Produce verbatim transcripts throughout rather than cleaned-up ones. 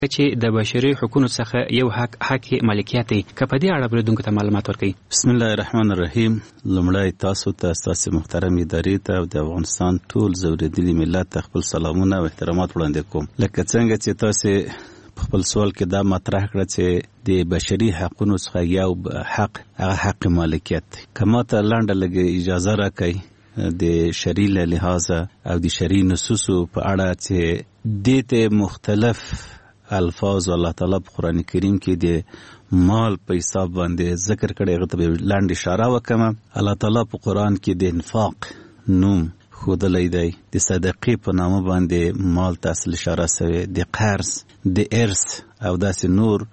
چې د بشري حقوقو څخه یو حق حق مالکیت دی. که په دې اړه بریدونکو ته معلومات ورکړئ. بسم الله الرحمن الرحیم. لومړی تاسو ته تاسو محترم ادارې ته او د افغانستان ټول زوریدلي ملت ته خپل سلامونه او احترامات وړاندې کوم. لکه څنګه چې تاسو په خپل سوال کې دا مطرح کړه چې د بشري حقوقو څخه یو حق هغه حق مالکیت دی. کما ته لاندې لګي اجازه راکړئ د شرعي له لحاظه او د شرعي نصوصو په اړه چې دته مختلف الفاظ الله تعالی په قران کریم کې د مال په حساب باندې ذکر کړي. هغه ته لاندې اشاره وکم. الله تعالی په قران کې د انفاق نوم خودلې دی، د صدقې په نامه باندې مال ته اصل اشاره شوی، د قرض، د ارث او داسې نور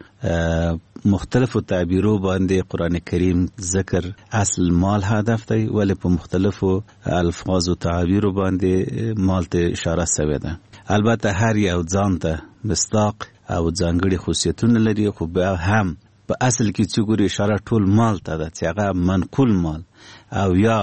مختلفو تعبیرو باندې قران کریم ذکر اصل مال هدف دی، ولی په مختلفو الفاظ او تعبیرو باندې مال ته اشاره شوی ده. البته هر یو ځان ته مصداق او ځانګړي خصوصیتونه لري، خو بیا هم په اصل کې چې ګوري اشاره ټول مال ته ده، چې هغه منقول مال او یا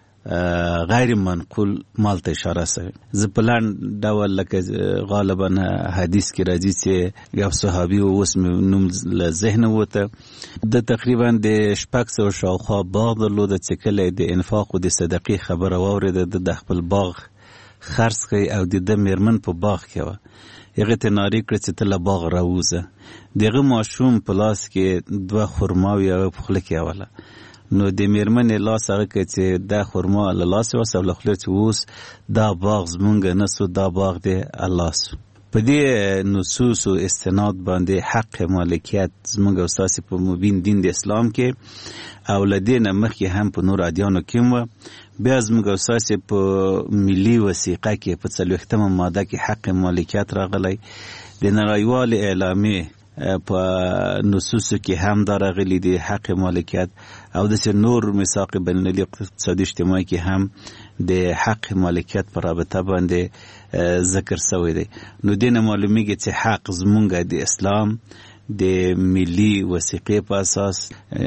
غیر منقول مال ته اشاره شوی. زه په لاندې ډول لکه غالبا حدیث کې راځي چې یو صحابي اوس مې نوم له ذهنه وته، د تقریبا د شپږ سوه شاوخوا باغ درلوده، چې کله د انفاق او د صدقې خبره واورېده د خپل باغ خرڅ کړي او د ده میرمن په باغ کې وه. هغې ته نارې کړه چې ته له باغ راوځه. د هغه ماشوم په لاس کې دوه خرماوې هغه په خوله کې اوله، نو د میرمنې لاس هغه کړه چې دا خرما له لاسه وسه او له خولې چې اوس دا باغ زمونږ نه سو، دا باغ دی الله سو. په دې نصوص او استناد باندې حق مالکیت زمونږ او ستاسې په مبین دین د اسلام کې او له دې نه مخکې هم په نور ادیانو کې وه. بیا زموږ او ستاسې په ملي وثیقه کې په څلوېښتمه ماده کې حق مالکیت راغلی. د نړیوالې اعلامیې په نصوصو کې هم دا راغلی دی حق مالکیت، او داسې نور میثاق بین المللي اقتصادي اجتماعي کې هم د حق مالکیت په رابطه باندې ذکر شوی دی. نو دې نه معلومیږي چې حق زمونږ د اسلام د ملي وثیقې په اساس،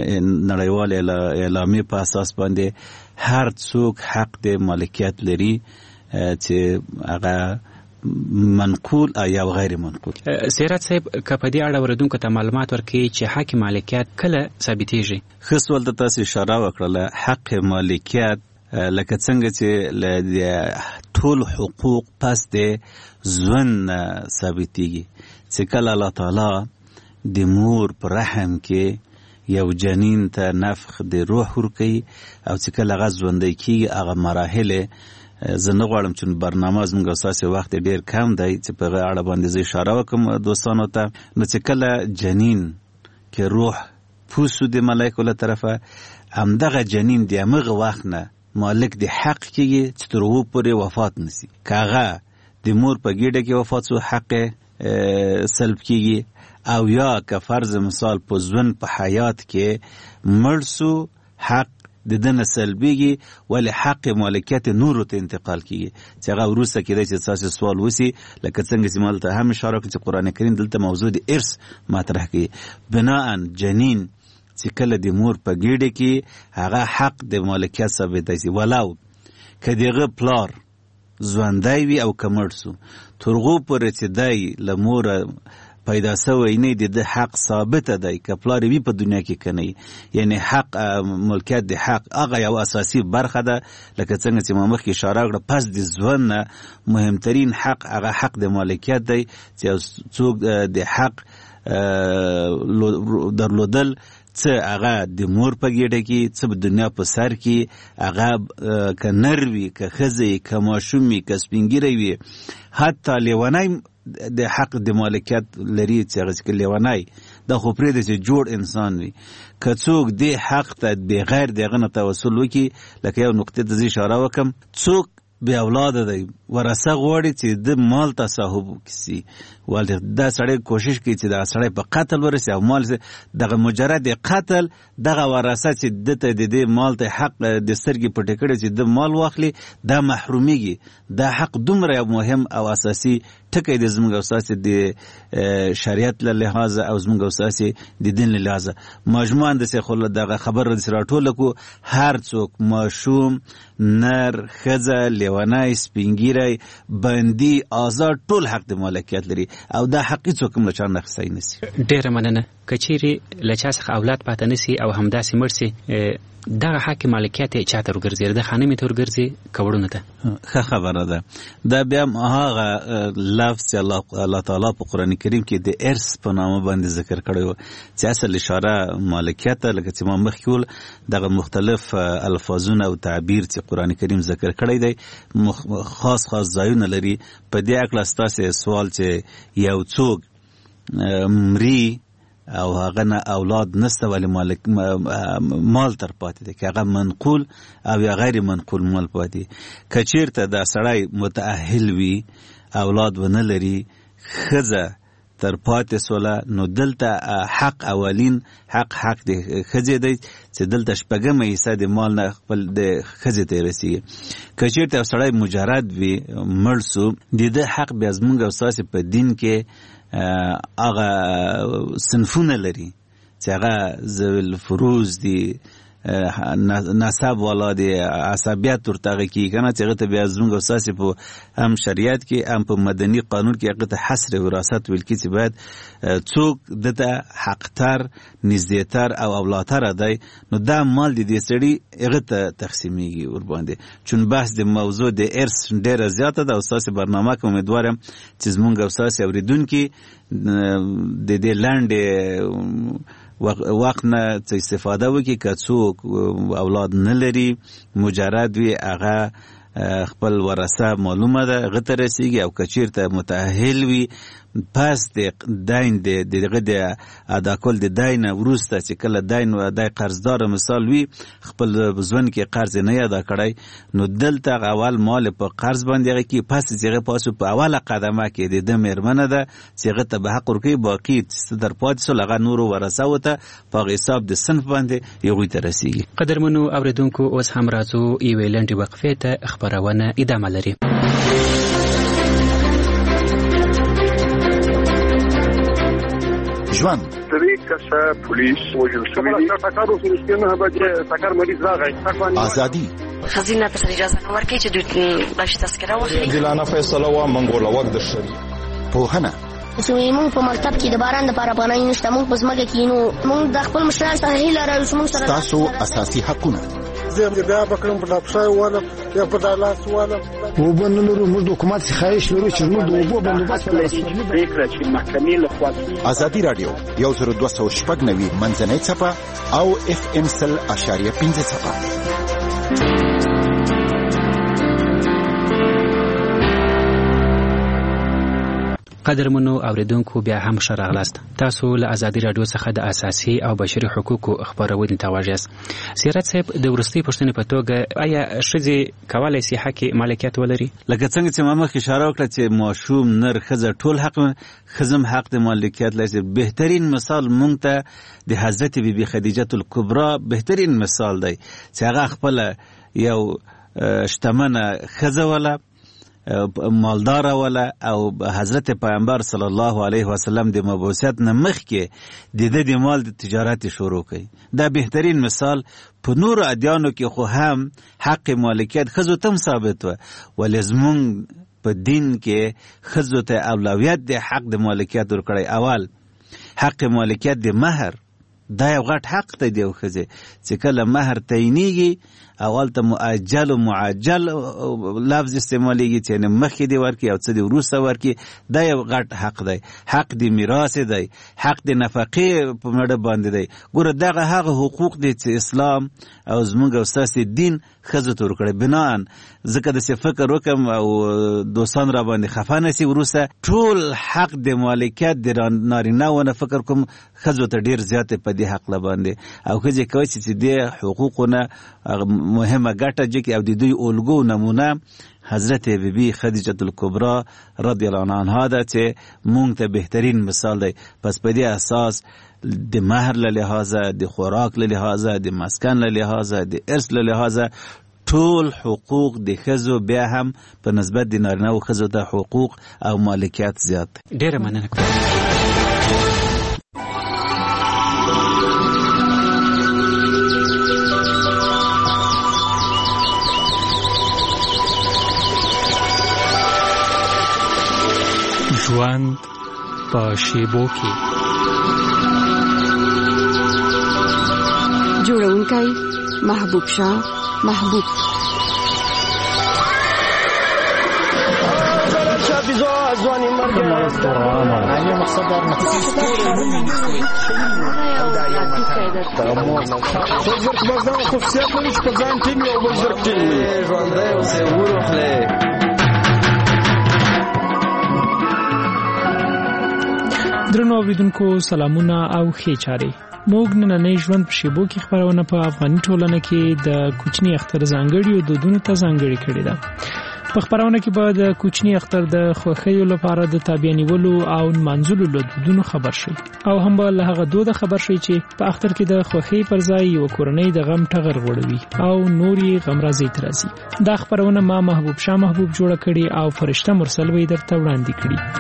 نړیوال اعلامیې په اساس باندې هر څوک حق د مالکیت لري، چې هغه منقول یا غیر منقول. سیرت صاحب، که په دې اړه اوریدونکو ته معلومات ورکړي چې حق مالکیت کله ثابتېږي؟ ښه سوال ته تاسو اشاره وکړله. حق مالکیت لکه څنګه چې له ټول حقوق پس د ژوند ثابتېږي، چې کله الله تعالی د مور په رحم کې یو جنین ته نفخ د روح ورکوي او چې کله هغه ژوندی کېږي، هغه مراحل زه نه غواړم چې برنامه زموږ او ستاسې وخت ډېر کم دی چې په هغه اړه باندې زه اشاره وکړم دوستانو ته. نو چې کله جنین کې روح پوسو د ملایکو له طرفه، همدغه جنین د همغه وخت نه مالک د حق کېږي چې تر هغو پورې وفات نشي. که هغه د مور په ګېډه کې وفات سو، حق سلب کېږي، او یا که فرض مثال په ژوند په حیات کې مړ سو، حق د ده نه سلبېږي، ولی حق مالکیت نورو ته انتقال کېږي، چې هغه وروسته کېدای چې ستاسې سوال وسي. لکه څنګه چې ما دلته هم اشاره کړه چې قرآن کریم دلته موضوع د ارث مطرح کوي. بناً جنین چې کله د مور په ګېډه کې هغه حق د مالکیت ثابتی سي، ولو که د هغه پلار ژوندی وي او که مړ سو، تر هغو پورې چې دی له موره پیدا سوی نه، د ده حق ثابته دی، که پلار وي په دنیا کې که نه. یعنی حق ملکیت د حق هغه یو اساسي برخه ده، لکه څنګه چې ما مخکې اشاره کړه، پس د ژوند نه مهمترین حق هغه حق د مالکیت دی، چې څوک د حق درلودل، څه هغه د مور په ګېډه کې، څه په دنیا په سر کې، هغه که نر وي، که ښځه، که ماشوم وي، که سپین ږیری وي، حتی لیونی د حق د مالکیت لري، چې هغه چې لیونی دا خو پرېږده چې جوړ انسان وي. که څوک دې حق ته بغیر د هغه نه توسل وکړي، لکه یو نقطې ته زه اشاره وکړم، څوک بې اولاده دی، ورثه غواړي چې د مال تصاحب کړي، ولې دا سړی کوشش کوي چې دا سړی په قتل ورسي او مال دغه مجرد قتل دغه ورثه چې دته د دې مال ته حق د سترګې پټې کړي چې د مال واخلي، دا محرومیږي. دا حق دومره مهم او اساسي څه کوي د زموږ او ستاسې د شریعت له لحاظه او زموږ او ستاسې د دین له لحاظه مجموعاً داسې خو دغه خبر داسې راټوله کړو هر څوک ماشوم نر ښځه لیونی سپینګیری بندي آزاد ټول حق د مالکیت لري او دا حق هېڅوک هم له چا نه اخیستی نه سي. ډېره مننه. که چیرې له چا څخه اولاد پاته نه سي او همداسې مړ سي دغه حق مالکیت یې چا ته ورګرځي د خانمې ته ورګرځي که وړونو ته؟ ښه خبره ده. دا بیا هغه لفظ چې الله تعالی په قرآن کریم کې د ارث په نامه باندې ذکر کړی و چې اصل اشاره مالکیت ته لکه چې ما مخکې ویل دغه مختلف الفاظونه او تعبیر چې قرآن کریم ذکر کړی دی خاص خاص ځایونه لري. په دې هکله ستاسې سوال چې یو څوک مري او هغه نه اولاد نسته ولی مالک مال تر پاتې دی که هغه منقول او یا غیر منقول مال پاتې که چیرته دا سړی متأهل وي اولاد ونه لري ښځه تر پاتې سوله نو دلته حق اولین حق حق د ښځې دی چې دلته شپږمه حصه د مال نه خپل د ښځې ته رسیږي. که چیرته سړی مجرد وي مړ سو د ده حق بیا زموږ او ستاسې په دین کې هغه صنفونه لري چې هغه ذوی الفروض دي نسب والا دی عصبیت ورته هغه کېږي که نه چې هغه ته بیا زموږ او ستاسې په هم شریعت کې هم په مدني قانون کې هغه ته حصر وراثت ویل کېږي چې باید څوک دته حقتر نږدېتر او اولاتره دی نو دا مال د دې سړي هغه ته تقسیمیږي ورباندې. چون بحث د موضوع د ارث ډېره زیاته ده او ستاسې برنامه کې امیدوار یم چې زموږ او ستاسې اورېدونکي د دې لنډې وقت نه څه استفاده وکړي که څوک اولاد نه لري مجرد وي هغه خپل ورثه معلومه ده هغه ته رسیږي او که چیرته متأهل وي پس د دین د دغه د ادا کول د دین وروسته چې کله دین و د قرضدار مثال وي خپل ځوان کې قرض نه ادا کړی نو دلته اول مال په قرض باندې هغه کې پس چې پاسو په اوله قدمه کې د میرمنه ده چې هغه ته به حق ورکوي باقي در پاتې سول هغه نور ورثه وته په حساب د صنف باندې یو ته رسیږي. قدرمنو اوریدونکو اوس هم راځو یوې لنډې وقفې ته خبرونه ادامه لري. ژوند درې کسه پولیس وژل شوي دي. ټکر وشو چې نه بچي ټکر مریض راغی. ازادي خزینه ته اجازه نه ورکړي چې دوی باشي تذکره واخلي. ځلانه فیصله وا منګوله وخت د شری پوهنه سوی مونږ په مکتب کې د باران د لپاره پناه نشته مونږ په ځمکه کې نو مونږ د خپل مشران سره هیله لرو چې مونږ سره تاسو اساسي حقونه زه بیا بکرم په ډاکټر والا یا په دالاس والا وبنلو موږ د حکومت خواهش لرو چې موږ د اوبو بندوبست پریکړه چې محکمې له خوا ازادي رادیو یو زر دوه سوه شپږ نوي منځنۍ څپه او اف ام سل اشاریه پنځه څپه. قدرمنو اوریدونکو بیا هم ښه راغلاست. تاسو له ازادي راډیو څخه د اساسي او بشري حقوقو خبرونې ته غوږ یاست. سیرت صاحب د وروستۍ پوښتنې په توګه آیا ښځې کولی سي حق مالکیت ولري؟ لکه څنګه چې ما مخکې اشاره وکړه چې ماشوم نر ښځه ټول حق ښځه حق د مالکیت لري. بهترین مثال مونږ ته د حضرت بیبي خدیجه الکبرا بهترین مثال دی چې هغه خپل یو شتمنه ښځه وله مالدار ولا او حضرت پیغمبر صلی الله علیه وسلم د مبعوثیت نه مخکې د دې د مال د تجارت شروع کړي. دا بهترین مثال په نور ادیانو کې خو هم حق مالکیت ښځو ته ثابت و ولې زمونږ په دین کې ښځو ته اولویت د حق د مالکیت ورکړی. اول حق مالکیت د مهر دا یو غټ حق ته دی ښځې چې کله مهر تعینېږي اول ته مؤجل و معجل لفظ استعمالیږي چې نه مخکې دی ورکړي او څه دی وروسته ورکړي. دا یو غټ حق دی. حق د میراث دی، حق د نفقې په مړه باندې دی. ګوره دغه هغه حقوق دی چې اسلام او زموږ او ستاسې دین ښځو ته ورکړی. بناً ځکه داسې فکر وکړم او دوستان را باندې خفه نه سي وروسته ټول حق د مالکیت د نارینه ونه فکر کوم ښځو ته ډېر زیات په دې حق باندې او ښځې کولی شي چې د حقوقونه مهمه ګټه جکي او د دوی الګو نمونه حضرت بیبي خدیجه الکبرا رضی الله عنها ده چې مونږ ته بهترین مثال دی. پس په دې اساس د مهر له لحاظه، د خوراک له لحاظه، د مسکن له لحاظه، د ارث له لحاظه ټول حقوق د ښځو بیا هم په نسبت د نارینه او ښځو د حقوق او مالکیت زیات دی. ډیره مننه کوم. ژوند په شیبو کې. جوړونکی محبوب شاه محبوب. درنو اوریدونکو سلامونه او ښې چارې. موږ نننۍ ژوند په شیبو کې خبرونه په افغاني ټولنه کې د کوچني اختر ځانګړي دودونو ته ځانګړي کړي ده. په خبرونه کې به د کوچني اختر د خوښیو لپاره د تابع نیولو او منځلو له دودونو خبر شي او هم به له هغه دوده خبر شي چې په اختر کې د خوښۍ پر ځای یو کورنۍ د غم ټغر غوړوي او نوري غمرازي ترازي. دا خبرونه ما محبوب شاه محبوب جوړ کړي او فرشته مرسل وې درته وړاندې کړي.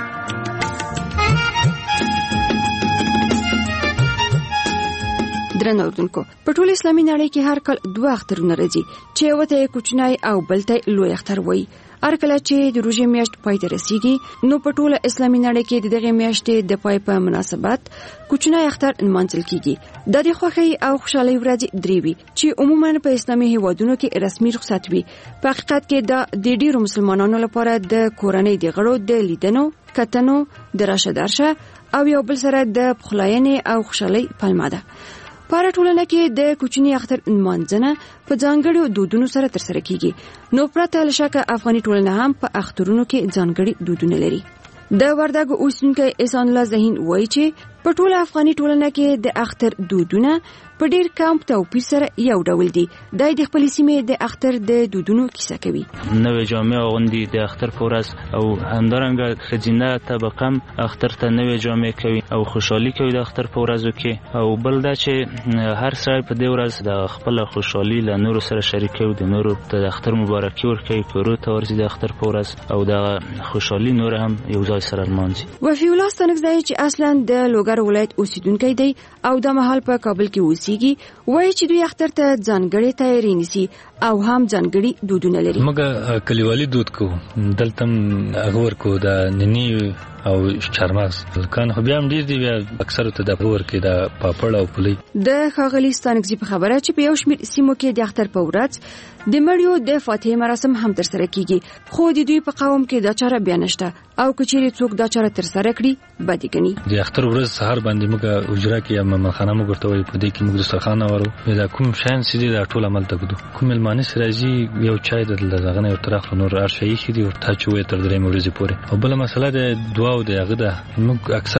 درنو اوریدونکو، په ټول اسلامي نړۍ کې هر کال دوه اخترونه راځي چې یو ته کوچنی او بل ته لوی اختر وایي. هر کله چې د روژې میاشت پای ته رسیږي نو په ټول اسلامي نړۍ کې د دغه میاشتې د پای په مناسبت کوچنی اختر نمانځل کیږي. د دې خوښۍ او خوشحالۍ ورځې درې وي چې عموما په اسلامي هیوادونو کې رسمي رخصت وي. په حقیقت کې د ډېرو مسلمانانو لپاره د کورنۍ د غړو د لیدنو، کتنو، د راشه درشه او یو بل سره د پخلاینې او خوشحالۍ پلمه ده. په ټولنه کې د کوچني اختر نمانځنه په ځانګړو دودونو سره ترسره کیږي. نو پرته له شکه افغاني ټولنه هم په اخترونو کې ځانګړي دودونه لري. د وردګ اوسیدونکي احسان الله ذهین وایي چې په ټوله افغاني ټولنه کې د اختر دودونه په ډیر کم توپیر سره یو ډول دي. د دې خپل سیمې د اختر د دودونو کیسه کوي. نوې جامې اغوندي د اختر په ورځ او همدارنګه ښځینه طبقه هم اختر ته نوې جامې کوي او خوشحالي کوي د اختر په ورځو کې. او بل دا چې هر سړی په دې ورځ د خپل خوشحالي له نورو سره شریکوي، د نورو ته د اختر مبارکي ورکوي، کورو ته ورځي د اختر په ورځ او د خوشحالي نور هم یو ځای سره لمانځي. وفي الله ستنګزای چې اصلا د لوګر ولایت اوسیدونکی دی او د مهال په کابل کې اوسي وایي چې دوی اختر ته ځانګړې تیاری نیسي او هم ځانګړي دودونه لري. موږ کلیوالي دود کوو، دلته هغه ورکو د نني او چارماز کان خو بیا هم ډیر دی، بیا اکثر ته د پور کې د پاپړ او پلی. د خاغلی ستانګزي په خبره چې په یو شمېر سیمو کې د اختر په ورځ د مړیو د فاتحه مراسم هم ترسره کیږي، خو د دوی په قوم کې دا چاره بیا نشته او کچېری څوک دا چاره ترسره کړي بدی ګني. د اختر ورځ سحر باندې موږ اجرا کې یا مخانه موږ ورته وي په دې کې موږ دسترخوان ورو دا کوم شان سړي دا ټول عمل ته کوو. کوم ملمانه سراجي یو چای د لږه نه یو طرف نور ارشي خېدي ورته چوي تر درې موريزي پورې. او بل مسله د دعا او د هغه د موږ اکثر